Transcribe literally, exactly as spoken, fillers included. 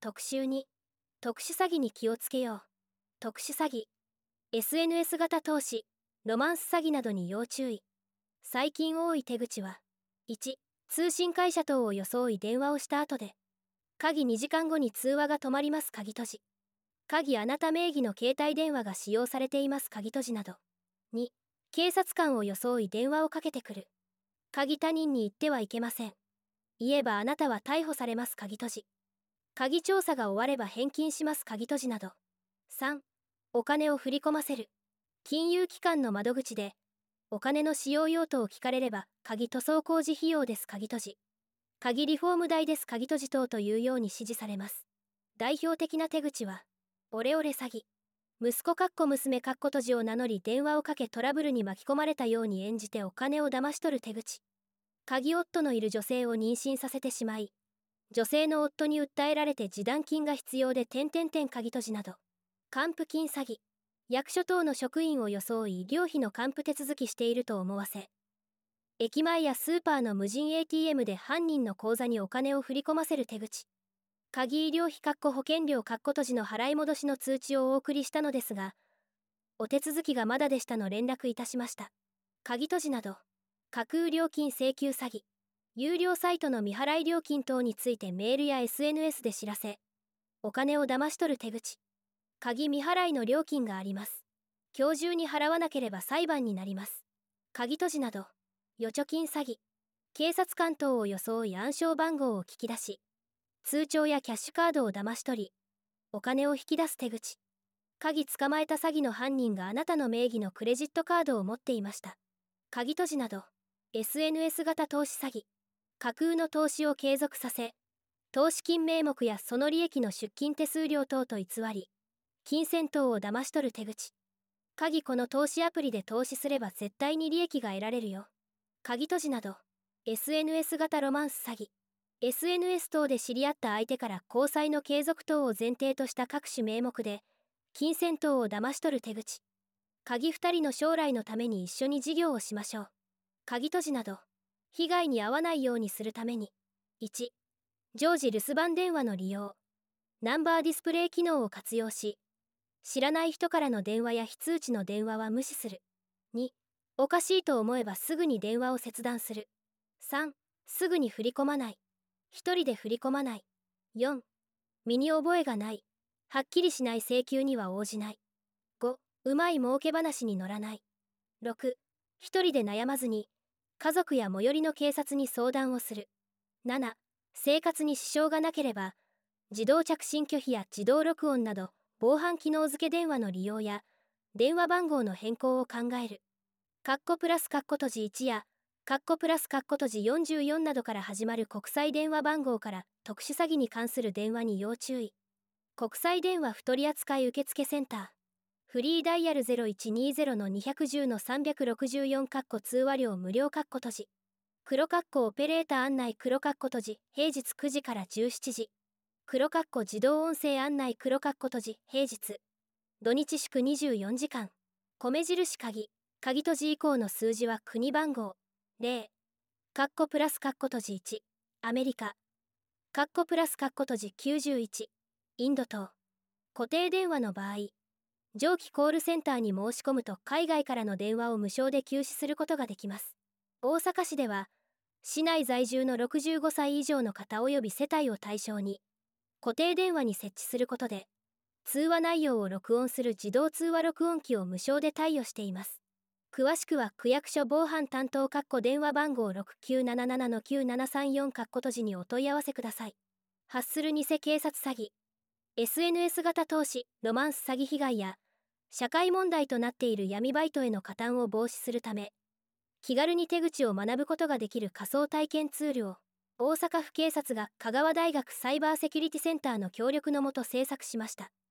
特集に、特殊詐欺に気をつけよう。特殊詐欺、エスエヌエス 型投資、ロマンス詐欺などに要注意。最近多い手口は、いち、通信会社等を装い電話をした後で、鍵にじかんごに通話が止まります鍵閉じ。鍵あなた名義の携帯電話が使用されています鍵閉じなど。に、警察官を装い電話をかけてくる。鍵他人に言ってはいけません。言えばあなたは逮捕されます鍵閉じ。鍵調査が終われば返金します鍵閉じなど。さん、お金を振り込ませる。金融機関の窓口で、お金の使用用途を聞かれれば、鍵塗装工事費用です鍵閉じ。鍵リフォーム代です鍵閉じ等というように指示されます。代表的な手口は、オレオレ詐欺。息子かっこ娘かっこ閉じを名乗り電話をかけトラブルに巻き込まれたように演じてお金を騙し取る手口。鍵夫のいる女性を妊娠させてしまい、女性の夫に訴えられて示談金が必要で点々点鍵閉じなど。還付金詐欺。役所等の職員を装い医療費の還付手続きしていると思わせ、駅前やスーパーの無人 エーティーエム で犯人の口座にお金を振り込ませる手口。鍵医療費保険料閉じの払い戻しの通知をお送りしたのですが、お手続きがまだでしたの連絡いたしました。鍵閉じなど、架空料金請求詐欺。有料サイトの未払い料金等についてメールや エスエヌエス で知らせ、お金を騙し取る手口。鍵未払いの料金があります。今日中に払わなければ裁判になります。鍵閉じなど、預貯金詐欺。警察官等を装い暗証番号を聞き出し、通帳やキャッシュカードを騙し取り、お金を引き出す手口。鍵捕まえた詐欺の犯人があなたの名義のクレジットカードを持っていました。鍵閉じなど、エスエヌエス 型投資詐欺。架空の投資を継続させ、投資金名目やその利益の出金手数料等と偽り、金銭等を騙し取る手口。鍵この投資アプリで投資すれば絶対に利益が得られるよ。鍵閉じなど、エスエヌエス 型ロマンス詐欺。エスエヌエス 等で知り合った相手から交際の継続等を前提とした各種名目で、金銭等を騙し取る手口。鍵二人の将来のために一緒に事業をしましょう。鍵閉じなど、被害に遭わないようにするために。いち、常時留守番電話の利用。ナンバーディスプレイ機能を活用し、知らない人からの電話や非通知の電話は無視する。に、おかしいと思えばすぐに電話を切断する。さん、すぐに振り込まない。一人で振り込まない。よん、身に覚えがない。はっきりしない請求には応じない。ご、うまい儲け話に乗らない。ろく、一人で悩まずに、家族や最寄りの警察に相談をする。なな、生活に支障がなければ、自動着信拒否や自動録音など、防犯機能付け電話の利用や、電話番号の変更を考える。カッコプラスカッコ閉じいちや、カッコプラスカッコ閉じよんじゅうよんなどから始まる国際電話番号から特殊詐欺に関する電話に要注意。国際電話不取扱受付センター。フリーダイヤル ゼロいちにゼロのにいちゼロのさんろくよんカッコ通話料無料カッコ閉じ。黒カッコオペレーター案内黒カッコ閉じ平日くじからじゅうしちじ。黒カッコ自動音声案内黒カッコ閉じ平日。土日祝にじゅうよじかん。米印鍵。鍵閉じ以降の数字は国番号。ゼロ。カッコプラスカッコ閉じいち。アメリカ。カッコプラスカッコ閉じきゅうじゅういち。インド等。固定電話の場合、上記コールセンターに申し込むと海外からの電話を無償で休止することができます。大阪市では、市内在住のろくじゅうごさい以上の方及び世帯を対象に、固定電話に設置することで、通話内容を録音する自動通話録音機を無償で貸与しています。詳しくは区役所防犯担当電話番号 ろくきゅうなななのきゅうななさんよん 閉じにお問い合わせください。発する偽警察詐欺。エスエヌエス 型投資、ロマンス詐欺被害や、社会問題となっている闇バイトへの加担を防止するため、気軽に手口を学ぶことができる仮想体験ツールを、大阪府警察が香川大学サイバーセキュリティセンターの協力のもと制作しました。